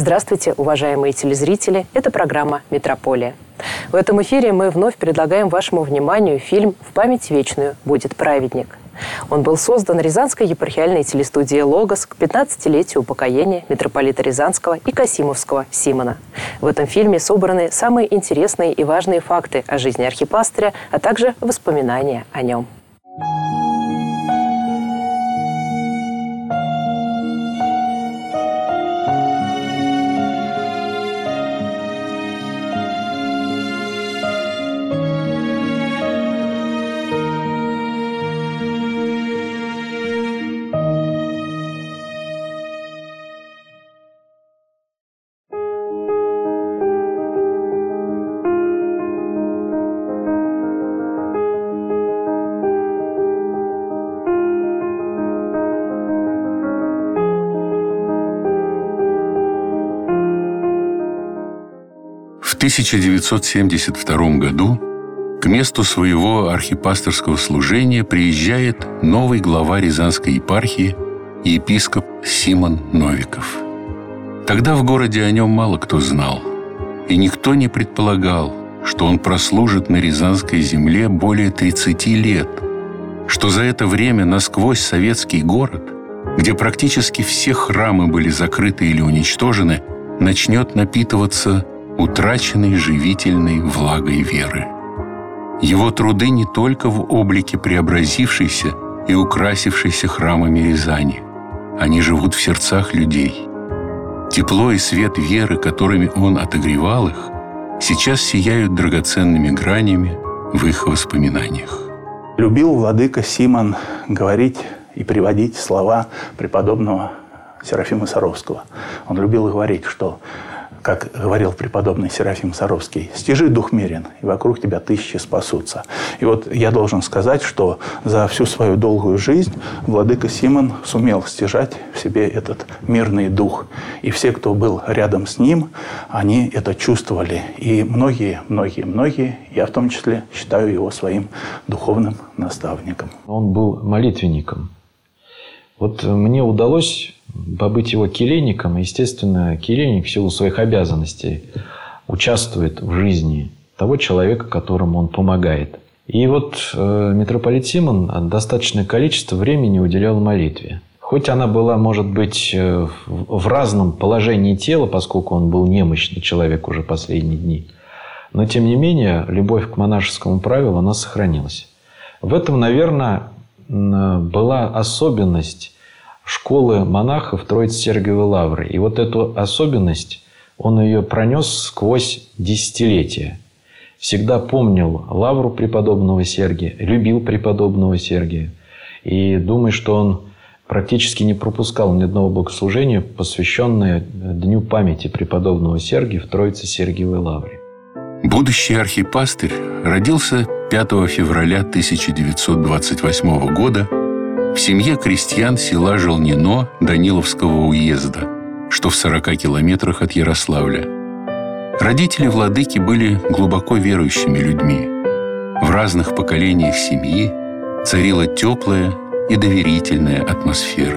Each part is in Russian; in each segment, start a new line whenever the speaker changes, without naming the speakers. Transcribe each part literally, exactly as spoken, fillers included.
Здравствуйте, уважаемые телезрители. Это программа «Метрополия». В этом эфире мы вновь предлагаем вашему вниманию фильм «В память вечную будет праведник». Он был создан Рязанской епархиальной телестудией «Логос» к пятнадцатилетию упокоения митрополита Рязанского и Касимовского Симона. В этом фильме собраны самые интересные и важные факты о жизни архипастыря, а также воспоминания о нем.
В тысяча девятьсот семьдесят втором году к месту своего архипасторского служения приезжает новый глава Рязанской епархии, епископ Симон Новиков. Тогда в городе о нем мало кто знал, и никто не предполагал, что он прослужит на Рязанской земле более тридцати лет, что за это время насквозь советский город, где практически все храмы были закрыты или уничтожены, начнет напитываться утраченной живительной влагой веры. Его труды не только в облике преобразившейся и украсившейся храмами Рязани. Они живут в сердцах людей. Тепло и свет веры, которыми он отогревал их, сейчас сияют драгоценными гранями в их воспоминаниях.
Любил владыка Симон говорить и приводить слова преподобного Серафима Саровского. Он любил говорить, что, как говорил преподобный Серафим Саровский, «Стяжи дух мерен, и вокруг тебя тысячи спасутся». И вот я должен сказать, что за всю свою долгую жизнь владыка Симон сумел стяжать в себе этот мирный дух. И все, кто был рядом с ним, они это чувствовали. И многие, многие, многие, я в том числе, считаю его своим духовным наставником.
Он был молитвенником. Вот мне удалось побыть его келейником. Естественно, келейник в силу своих обязанностей участвует в жизни того человека, которому он помогает. И вот э, митрополит Симон достаточное количество времени уделял молитве. Хоть она была, может быть, э, в разном положении тела, поскольку он был немощный человек уже последние дни, но, тем не менее, любовь к монашескому правилу, она сохранилась. В этом, наверное, была особенность школы монахов Троице-Сергиевой Лавры. И вот эту особенность он ее пронес сквозь десятилетия. Всегда помнил лавру преподобного Сергия, любил преподобного Сергия. И думаю, что он практически не пропускал ни одного богослужения, посвященное Дню памяти преподобного Сергия в Троице-Сергиевой Лавре.
Будущий архипастырь родился пятого февраля тысяча девятьсот двадцать восьмого года в семье крестьян села Желнино Даниловского уезда, что в сорока километрах от Ярославля. Родители владыки были глубоко верующими людьми. В разных поколениях семьи царила теплая и доверительная атмосфера.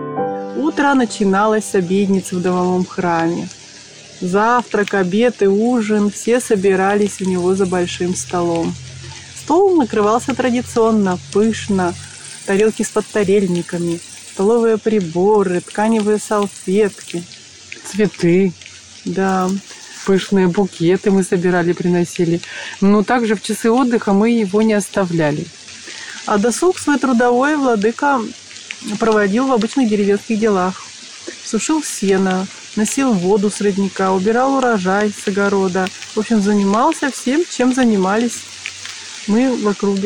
Утро начиналось с обедницы в домовом храме. Завтрак, обед и ужин – все собирались у него за большим столом. Стол накрывался традиционно, пышно. Тарелки с подтарельниками, столовые приборы, тканевые салфетки, цветы, да, пышные букеты мы собирали, приносили. Но также в часы отдыха мы его не оставляли. А досуг свой трудовой владыка проводил в обычных деревенских делах. Сушил сено, носил воду с родника, убирал урожай с огорода. В общем, занимался всем, чем занимались мы в округе.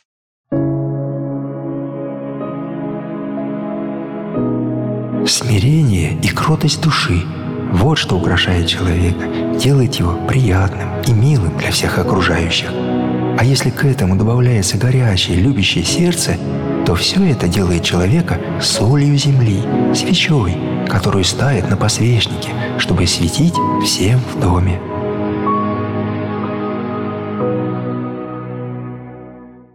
Смирение и кротость души – вот что украшает человека, делает его приятным и милым для всех окружающих. А если к этому добавляется горячее, любящее сердце, то все это делает человека солью земли, свечой, которую ставят на подсвечнике, чтобы светить всем в доме.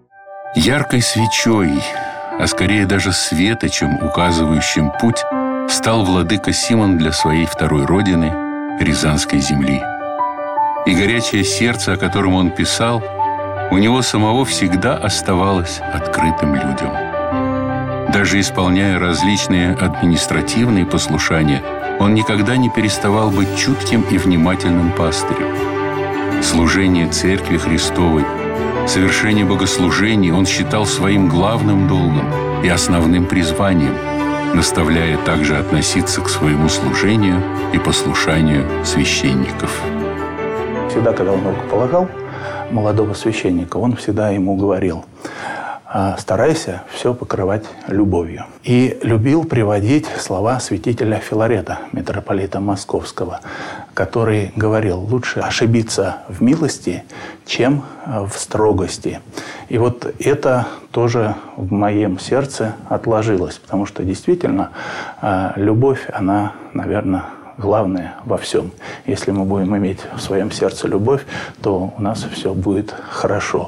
Яркой свечой, а скорее даже светочем, указывающим путь, стал владыка Симон для своей второй родины, Рязанской земли. И горячее сердце, о котором он писал, у него самого всегда оставалось открытым людям. Даже исполняя различные административные послушания, он никогда не переставал быть чутким и внимательным пастырем. Служение Церкви Христовой, совершение богослужений он считал своим главным долгом и основным призванием, наставляя также относиться к своему служению и послушанию священников.
Всегда, когда он рукополагал молодого священника, он всегда ему говорил: старайся все покрывать любовью. И любил приводить слова святителя Филарета, митрополита Московского, который говорил: лучше ошибиться в милости, чем в строгости. И вот это тоже в моем сердце отложилось, потому что действительно любовь, она, наверное, главное во всем. Если мы будем иметь в своем сердце любовь, то у нас все будет хорошо.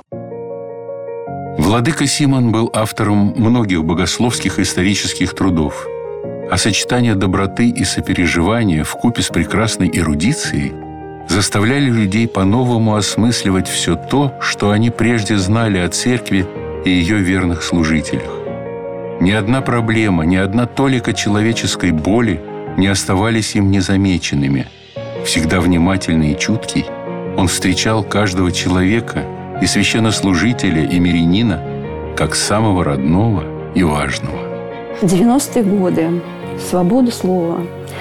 Владыка Симон был автором многих богословских и исторических трудов, а сочетание доброты и сопереживания вкупе с прекрасной эрудицией заставляли людей по-новому осмысливать все то, что они прежде знали о Церкви и ее верных служителях. Ни одна проблема, ни одна толика человеческой боли не оставались им незамеченными. Всегда внимательный и чуткий, он встречал каждого человека, и священнослужителя, и мирянина, как самого родного и важного.
В девяностые годы свобода слова.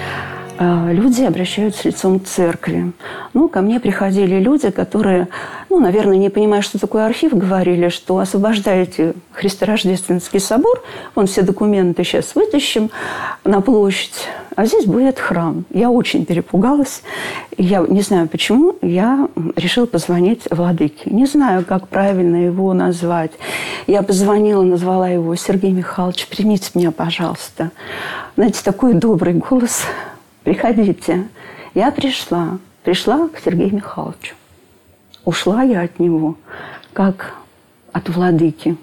Люди обращаются лицом к церкви. Ну, ко мне приходили люди, которые, ну, наверное, не понимая, что такое архив, говорили, что освобождаете Христорождественский собор, вон все документы сейчас вытащим на площадь, а здесь будет храм. Я очень перепугалась. Я не знаю почему, я решила позвонить владыке. Не знаю, как правильно его назвать. Я позвонила, назвала его: Сергей Михайлович, примите меня, пожалуйста. Знаете, такой добрый голос. Приходите. Я пришла. Пришла к Сергею Михайловичу. Ушла я от него, как от владыки.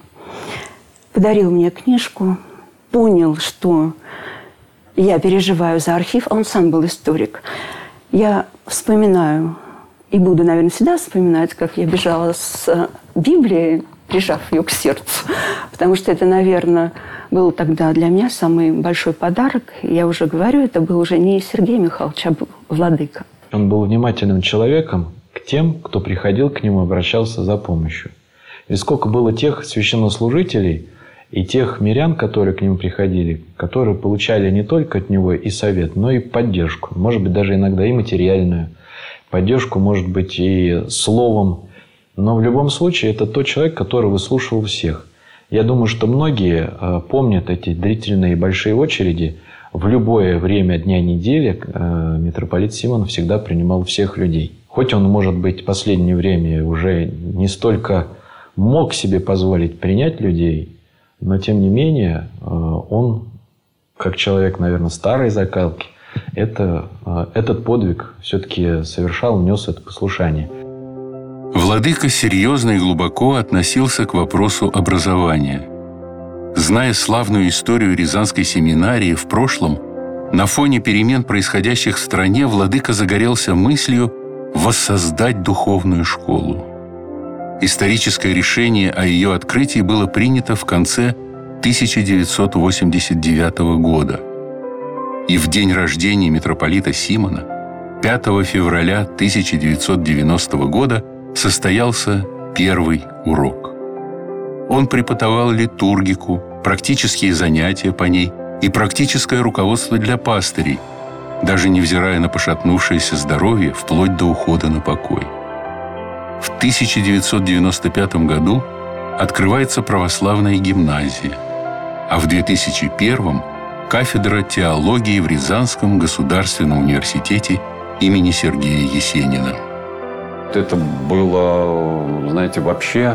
Подарил мне книжку. Понял, что я переживаю за архив. А он сам был историк. Я вспоминаю, и буду, наверное, всегда вспоминать, как я бежала с Библией, прижав ее к сердцу. Потому что это, наверное, был тогда для меня самый большой подарок. Я уже говорю, это был уже не Сергей Михайлович, а был владыка.
Он был внимательным человеком к тем, кто приходил к нему, обращался за помощью. И сколько было тех священнослужителей и тех мирян, которые к нему приходили, которые получали не только от него и совет, но и поддержку. Может быть, даже иногда и материальную поддержку, может быть, и словом. Но в любом случае, это тот человек, который выслушивал всех. Я думаю, что многие э, помнят эти длительные большие очереди. В любое время дня недели э, митрополит Симон всегда принимал всех людей. Хоть он, может быть, в последнее время уже не столько мог себе позволить принять людей, но, тем не менее, э, он, как человек, наверное, старой закалки, это, э, этот подвиг все-таки совершал, нес это послушание.
Владыка серьезно и глубоко относился к вопросу образования. Зная славную историю Рязанской семинарии в прошлом, на фоне перемен, происходящих в стране, владыка загорелся мыслью воссоздать духовную школу. Историческое решение о ее открытии было принято в конце тысяча девятьсот восемьдесят девятого года. И в день рождения митрополита Симона, пятого февраля тысяча девятьсот девяностого года, состоялся первый урок. Он преподавал литургику, практические занятия по ней и практическое руководство для пастырей, даже невзирая на пошатнувшееся здоровье вплоть до ухода на покой. В тысяча девятьсот девяносто пятом году открывается православная гимназия, а в две тысячи первом кафедра теологии в Рязанском государственном университете имени Сергея Есенина.
Это было, знаете, вообще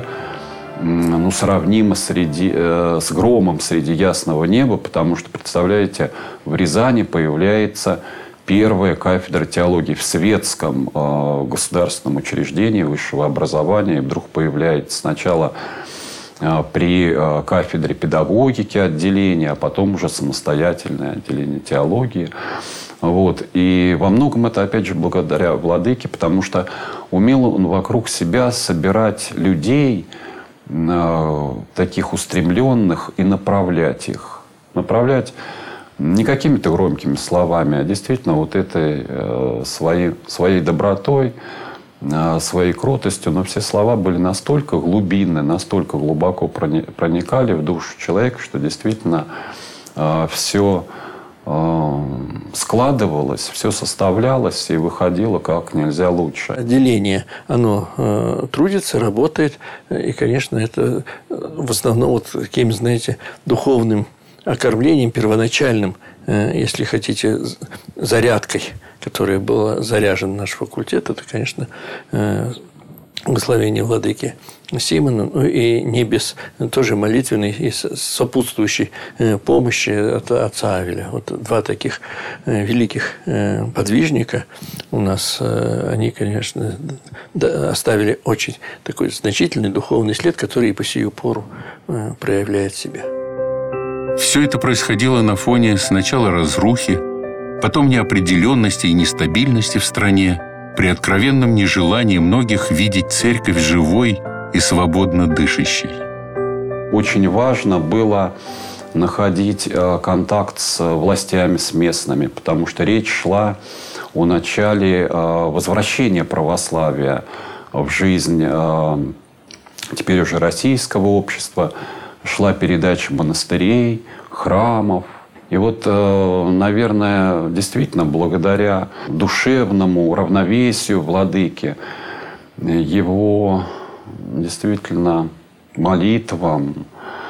ну, сравнимо среди, э, с громом среди ясного неба, потому что, представляете, в Рязани появляется первая кафедра теологии в светском э, государственном учреждении высшего образования. И вдруг появляется сначала при кафедре педагогики отделения, а потом уже самостоятельное отделение теологии. Вот. И во многом это, опять же, благодаря владыке, потому что умел он вокруг себя собирать людей, таких устремленных, и направлять их. Направлять не какими-то громкими словами, а действительно вот этой своей, своей добротой, своей кротостью, но все слова были настолько глубинны, настолько глубоко проникали в душу человека, что действительно э, все э, складывалось, все составлялось и выходило как нельзя лучше.
Отделение, оно э, трудится, работает, и, конечно, это в основном вот таким, знаете, духовным окормлением первоначальным, э, если хотите, зарядкой, которая была заряжен наш факультет, это, конечно, благословение владыки Симона, ну и не без тоже молитвенной и сопутствующей помощи от отца Авеля. Вот два таких великих подвижника у нас, они, конечно, оставили очень такой значительный духовный след, который и по сию пору проявляет себя.
Все это происходило на фоне сначала разрухи, потом неопределенности и нестабильности в стране, при откровенном нежелании многих видеть церковь живой и свободно дышащей.
Очень важно было находить контакт с властями, с местными, потому что речь шла о начале возвращения православия в жизнь теперь уже российского общества. Шла передача монастырей, храмов. И вот, наверное, действительно, благодаря душевному равновесию владыки, его действительно молитвам,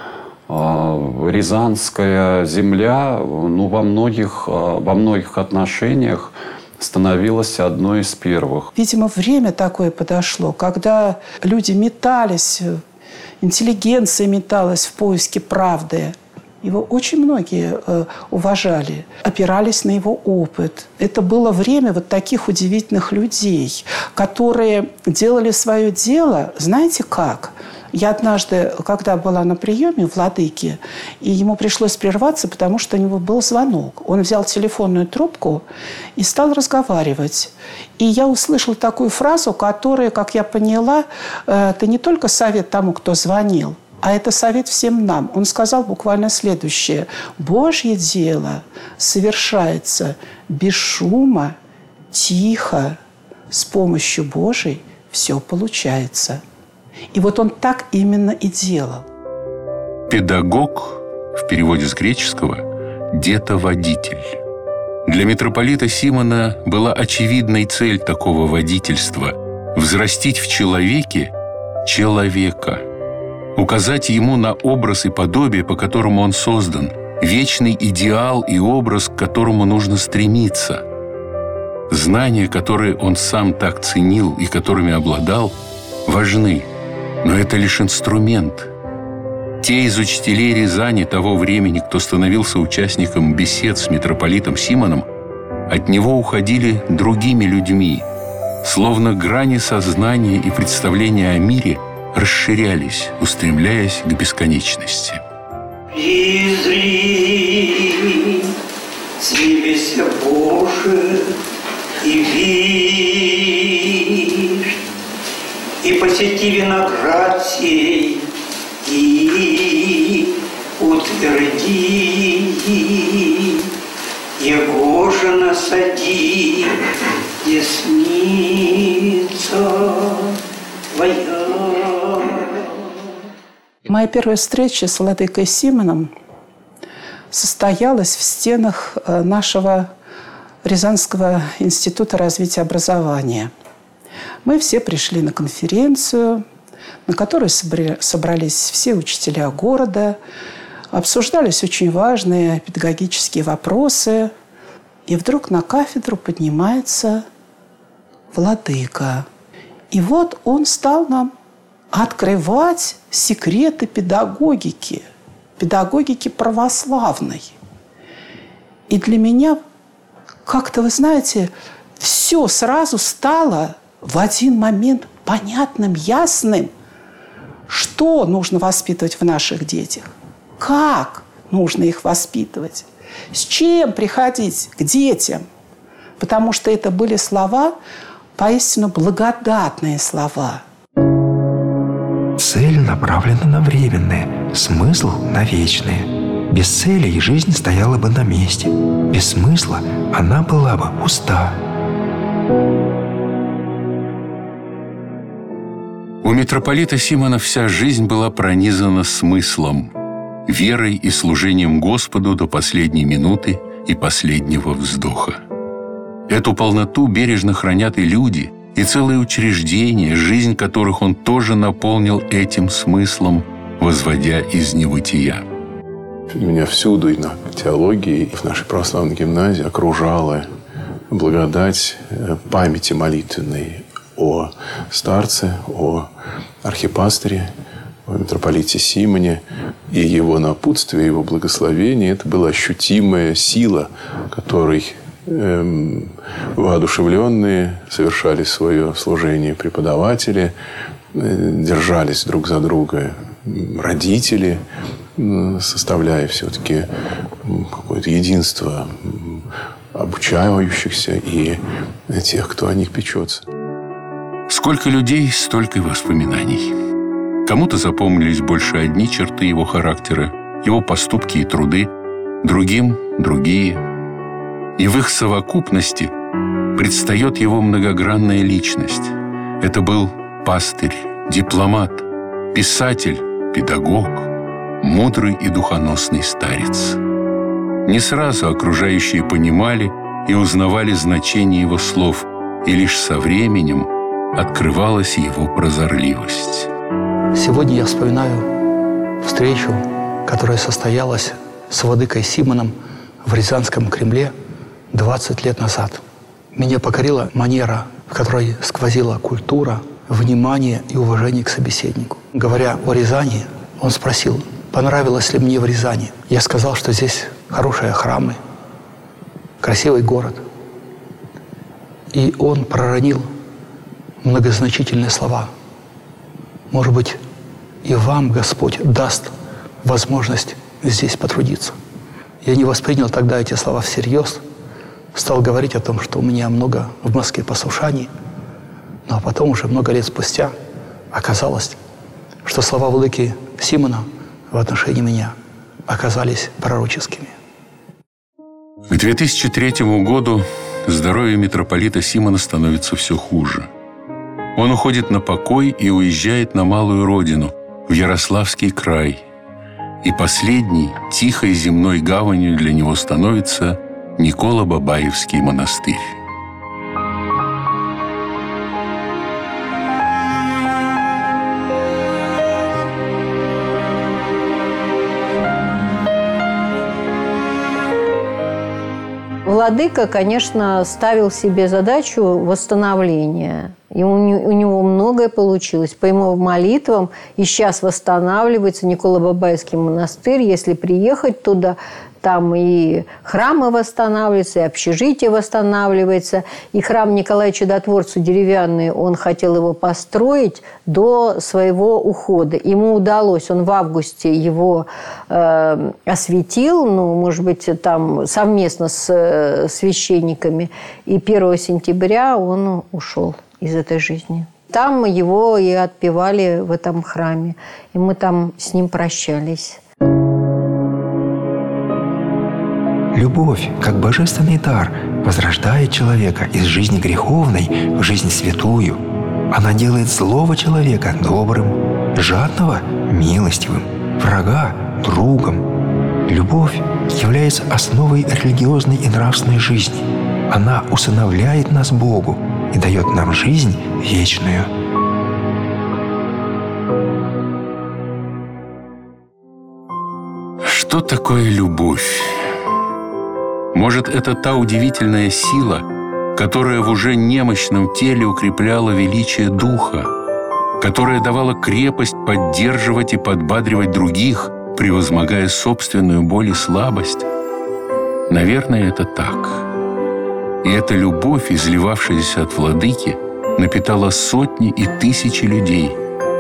Рязанская земля, ну, во многих, во многих отношениях становилась одной из первых.
Видимо, время такое подошло, когда люди метались, интеллигенция металась в поиске правды. Его очень многие э, уважали, опирались на его опыт. Это было время вот таких удивительных людей, которые делали свое дело, знаете как? Я однажды, когда была на приеме у владыки, и ему пришлось прерваться, потому что у него был звонок. Он взял телефонную трубку и стал разговаривать. И я услышала такую фразу, которая, как я поняла, э, это не только совет тому, кто звонил, а это совет всем нам. Он сказал буквально следующее. Божье дело совершается без шума, тихо, с помощью Божией все получается. И вот он так именно и делал.
Педагог, в переводе с греческого, детоводитель. Для митрополита Симона была очевидной цель такого водительства – взрастить в человеке человека, указать ему на образ и подобие, по которому он создан, вечный идеал и образ, к которому нужно стремиться. Знания, которые он сам так ценил и которыми обладал, важны, но это лишь инструмент. Те из учителей Рязани того времени, кто становился участником бесед с митрополитом Симоном, от него уходили другими людьми, словно грани сознания и представления о мире расширялись, устремляясь к бесконечности.
Призри с небеса Боже и вишь, и посети виноград сей, и утверди, его же насади, десница твоя.
Моя первая встреча с владыкой Симоном состоялась в стенах нашего Рязанского института развития образования. Мы все пришли на конференцию, на которой собрались все учителя города, обсуждались очень важные педагогические вопросы. И вдруг на кафедру поднимается владыка. И вот он стал нам открывать секреты педагогики, педагогики православной. И для меня как-то, вы знаете, все сразу стало в один момент понятным, ясным. что нужно воспитывать в наших детях, как нужно их воспитывать, с чем приходить к детям. Потому что это были слова, поистину благодатные слова.
Цель направлена на временное, смысл на вечное. Без цели и жизнь стояла бы на месте. Без смысла она была бы пуста.
У митрополита Симона вся жизнь была пронизана смыслом, верой и служением Господу до последней минуты и последнего вздоха. Эту полноту бережно хранят и люди, и целые учреждения, жизнь которых он тоже наполнил этим смыслом, возводя из небытия.
Меня всюду, и на теологии, и в нашей православной гимназии окружала благодать памяти молитвенной о старце, о архипастыре, о митрополите Симоне. И его напутствие, его благословение – это была ощутимая сила, которой эм, воодушевленные совершали свое служение преподаватели, э, держались друг за друга родители, э, составляя все-таки какое-то единство обучающихся и тех, кто о них печется.
Сколько людей, столько и воспоминаний. Кому-то запомнились больше одни черты его характера, его поступки и труды, другим – другие. И в их совокупности предстает его многогранная личность. Это был пастырь, дипломат, писатель, педагог, мудрый и духоносный старец. Не сразу окружающие понимали и узнавали значение его слов, и лишь со временем открывалась его прозорливость.
Сегодня я вспоминаю встречу, которая состоялась с владыкой Симоном в Рязанском Кремле двадцать лет назад. Меня покорила манера, в которой сквозила культура, внимание и уважение к собеседнику. Говоря о Рязани, он спросил, понравилось ли мне в Рязани. Я сказал, что здесь хорошие храмы, красивый город. И он проронил многозначительные слова. Может быть, и вам Господь даст возможность здесь потрудиться. Я не воспринял тогда эти слова всерьез, стал говорить о том, что у меня много в Москве послушаний, но потом уже много лет спустя оказалось, что слова владыки Симона в отношении меня оказались пророческими.
К две тысячи третьему году здоровье митрополита Симона становится все хуже. Он уходит на покой и уезжает на малую родину, в Ярославский край. И последней, тихой земной гаванью для него становится Николо-Бабаевский монастырь.
Владыка, конечно, ставил себе задачу восстановления. И у него многое получилось. По его молитвам и сейчас восстанавливается Николо-Бабаевский монастырь. Если приехать туда, там и храмы восстанавливаются, и общежитие восстанавливается. И храм Николая Чудотворца деревянный, он хотел его построить до своего ухода. Ему удалось, он в августе его э, осветил, ну, может быть, там совместно с э, священниками. И первого сентября он ушел из этой жизни. Там его и отпевали в этом храме. И мы там с ним прощались.
Любовь, как божественный дар, возрождает человека из жизни греховной в жизнь святую. Она делает злого человека добрым, жадного – милостивым, врага – другом. Любовь является основой религиозной и нравственной жизни. Она усыновляет нас Богу и дает нам жизнь вечную.
Что такое любовь? Может, это та удивительная сила, которая в уже немощном теле укрепляла величие духа, которая давала крепость поддерживать и подбадривать других, превозмогая собственную боль и слабость? Наверное, это так. И эта любовь, изливавшаяся от владыки, напитала сотни и тысячи людей.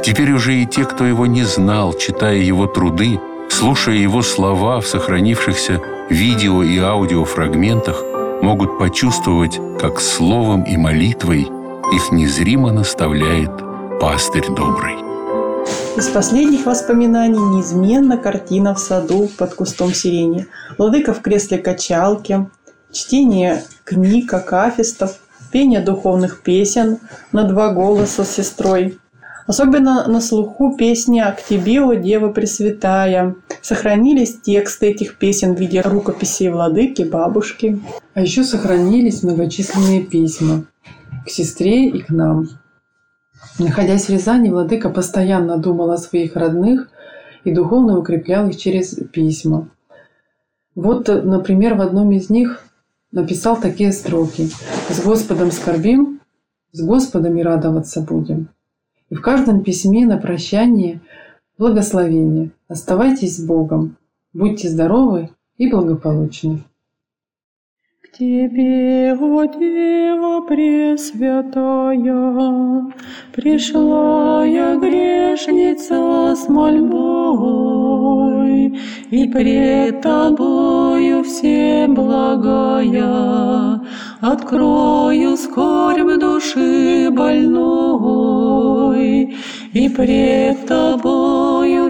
Теперь уже и те, кто его не знал, читая его труды, слушая его слова в сохранившихся видео и аудиофрагментах, могут почувствовать, как словом и молитвой их незримо наставляет пастырь добрый.
Из последних воспоминаний неизменно картина в саду под кустом сирени, владыка в кресле качалки, чтение книг, акафистов, пение духовных песен на два голоса с сестрой. Особенно на слуху песня «К тебе, о Дева Пресвятая». Сохранились тексты этих песен в виде рукописей владыки, бабушки. А еще сохранились многочисленные письма к сестре и к нам. Находясь в Рязани, владыка постоянно думал о своих родных и духовно укреплял их через письма. Вот, например, в одном из них написал такие строки: «С Господом скорбим, с Господом и радоваться будем». И в каждом письме на прощание благословение. Оставайтесь с Богом, будьте здоровы и благополучны. К Тебе, о Дева Пресвятая, пришла я, грешница, с мольбой, и пред Тобою всеблагая открою скорбь души больной, и пред Тобою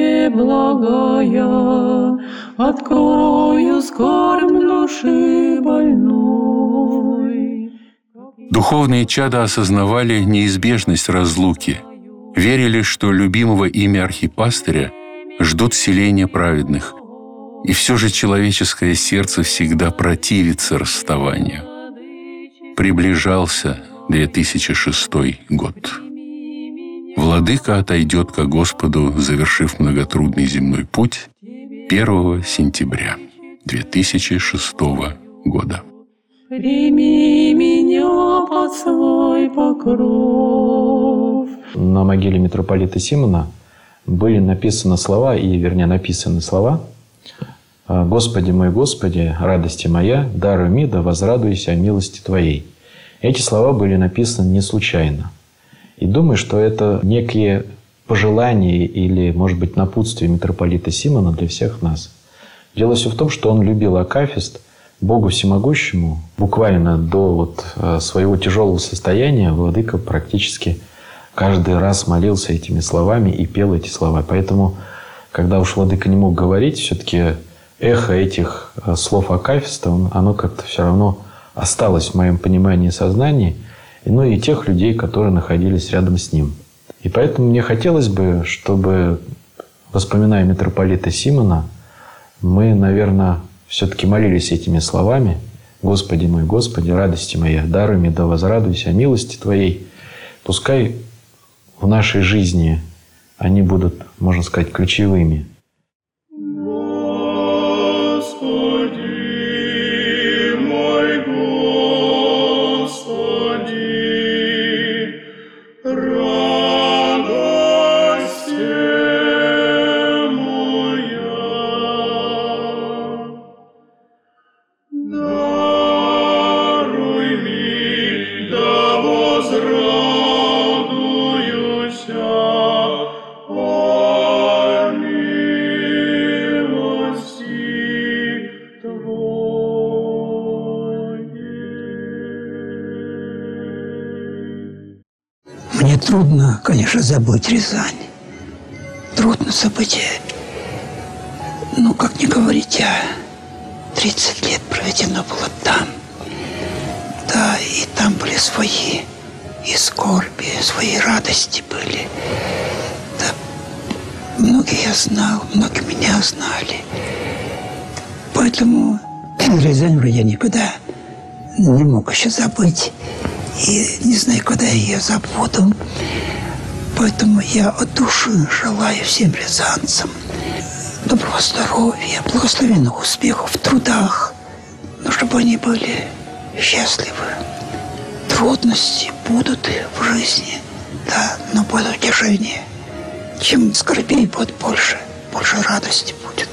всеблагая открою скорбь души больной.
Духовные чада осознавали неизбежность разлуки, верили, что любимого ими архипастыря ждут селения праведных, и все же человеческое сердце всегда противится расставанию. Приближался две тысячи шестой год. Владыка отойдет ко Господу, завершив многотрудный земной путь первого сентября две тысячи шестого года.
Прими меня под свой покров.
На могиле митрополита Симона были написаны слова, и, вернее, написаны слова: «Господи мой, Господи, радости моя, даруй ми, да возрадуйся о милости Твоей». Эти слова были написаны не случайно. И думаю, что это некие пожелания или, может быть, напутствие митрополита Симона для всех нас. Дело все в том, что он любил акафист, Богу Всемогущему. Буквально до вот своего тяжелого состояния владыка практически каждый раз молился этими словами и пел эти слова. Поэтому, когда уж владыка не мог говорить, все-таки эхо этих слов акафиста, оно как-то все равно осталось в моем понимании и сознании, ну и тех людей, которые находились рядом с ним. И поэтому мне хотелось бы, чтобы, воспоминая митрополита Симона, мы, наверное, все-таки молились этими словами: «Господи мой, Господи, радости моя, даруй ми, да возрадуйся о милости Твоей». Пускай в нашей жизни они будут, можно сказать, ключевыми.
Мне трудно, конечно, забыть Рязань. Трудно забыть. Ну, как ни говорить, я тридцать лет проведено было там. Да, и там были свои и скорби, свои радости были. Да, многие я знал, многие меня знали. Поэтому Рязань я никогда не мог еще забыть. И не знаю, когда я ее забуду. Поэтому я от души желаю всем рязанцам доброго здоровья, благословенных успехов в трудах, но чтобы они были счастливы. Трудности будут в жизни, да, но будет утешение. Чем скорбей будет больше, больше радости будет.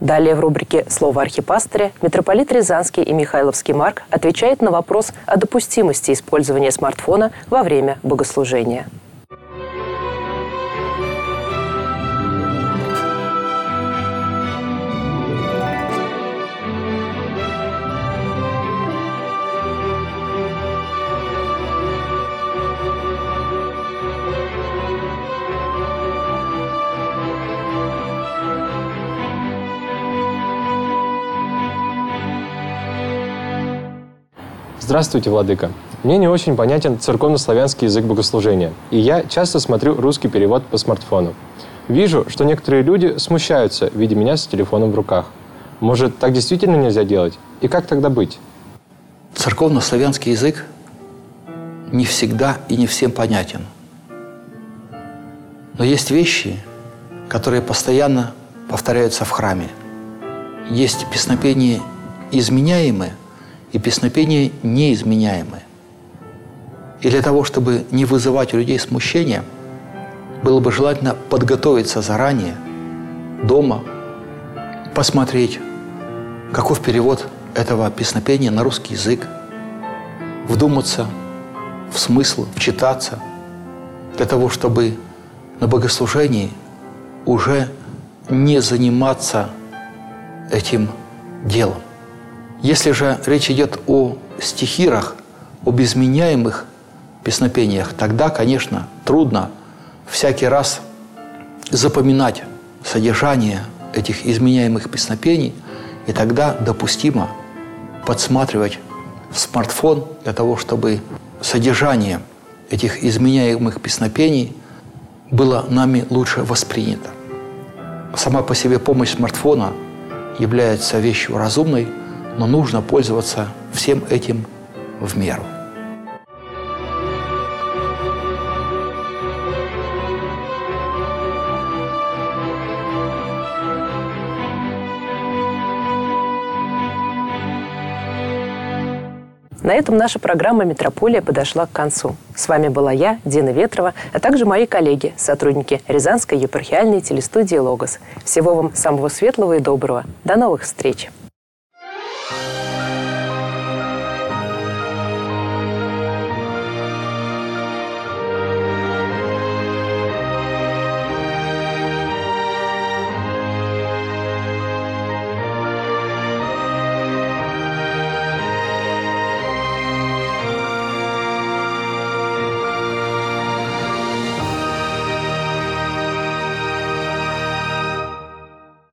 Далее в рубрике «Слово архипастыря» митрополит Рязанский и Михайловский Марк отвечает на вопрос о допустимости использования смартфона во время богослужения.
Здравствуйте, владыка. Мне не очень понятен церковнославянский язык богослужения, и я часто смотрю русский перевод по смартфону. Вижу, что некоторые люди смущаются, видя меня с телефоном в руках. Может, так действительно нельзя делать? И как тогда быть?
Церковнославянский язык не всегда и не всем понятен. Но есть вещи, которые постоянно повторяются в храме. Есть песнопения изменяемые и песнопения неизменяемые. И для того, чтобы не вызывать у людей смущения, было бы желательно подготовиться заранее, дома, посмотреть, каков перевод этого песнопения на русский язык, вдуматься в смысл, вчитаться, для того, чтобы на богослужении уже не заниматься этим делом. Если же речь идет о стихирах, об изменяемых песнопениях, тогда, конечно, трудно всякий раз запоминать содержание этих изменяемых песнопений, и тогда допустимо подсматривать в смартфон для того, чтобы содержание этих изменяемых песнопений было нами лучше воспринято. Сама по себе помощь смартфона является вещью разумной, но нужно пользоваться всем этим в меру.
На этом наша программа «Метрополия» подошла к концу. С вами была я, Дина Ветрова, а также мои коллеги, сотрудники Рязанской епархиальной телестудии «Логос». Всего вам самого светлого и доброго. До новых встреч!